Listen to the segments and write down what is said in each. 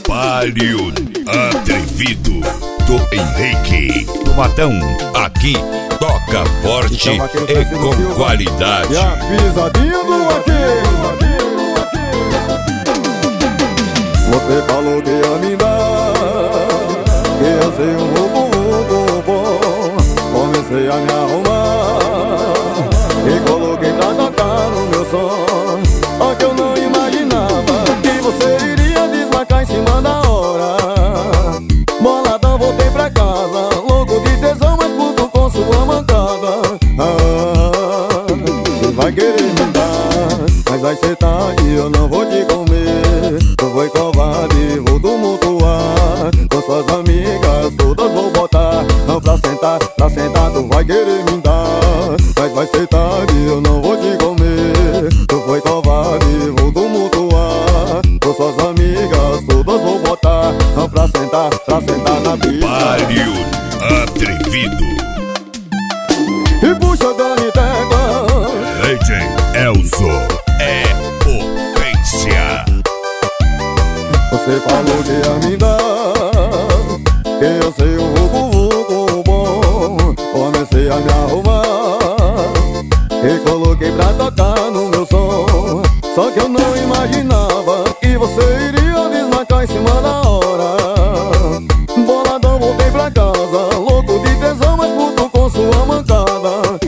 Palio Atrevido do Henrique do Matão. Aqui toca forte e com qualidade. E a pisadinha do aqui. Você falou que ia me dar, que eu sei um vulgo bom. Comecei a me arrumar e coloquei pra tocar no meu som. Só que eu não imaginava que você iria desmarcar em cima da hora. Boladão, voltei pra casa, louco de tesão, mas puto com sua mancada. Você vai querer me dar, mas vai ser tarde, eu não vou te comer. Tu foi covarde, vou tumultuar com suas amigas, todas vou botar pra sentar, tu vai querer me dar, mas vai ser tarde, eu não vou te comer. Tu foi covarde, vou tumultuar com suas amigas, todas vou botar pra sentar na pista. Palio Atrevido. E puxa Dani Tégua, DJ Elzo é potência. você falou que ia me dar, que eu sei um vulgo bom. Comecei a me arrumar e coloquei pra tocar no meu som. Só que eu não imaginava que você iria desmarcar em cima da hora. Boladão, voltei pra casa, louco de tesão, mas puto com sua mancada.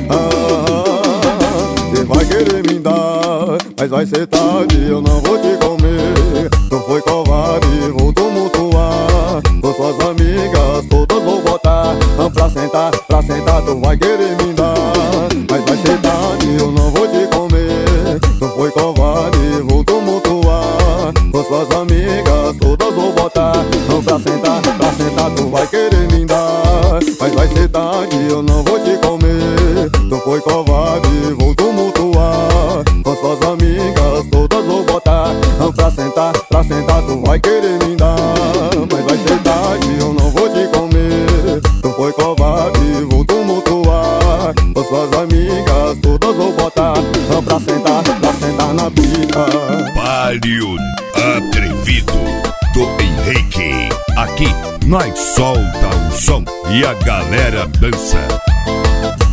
Você vai querer me dar, mas vai ser tarde, eu não vou te comer. Tu foi covarde, vou tumultuar com suas amigas, todas vou botar pra sentar, tu vai querer me dar, mas vai ser tarde, eu não vou te comer. Tu foi covarde, vou tumultuar com suas amigas, todas vou botar pra sentar, tu vai querer me dar, mas vai ser tarde, eu não vou te comer. Tu foi covarde, vou tumultuar com suas amigas, todas vou botar pra sentar, tu vai querer me dar, mas vai ser tarde, eu não vou te comer. Tu foi covarde, vou tumultuar com suas amigas, todas vou botar pra sentar na pista. Palio Atrevido do Henrique. Aqui nós solta o som e a galera dança.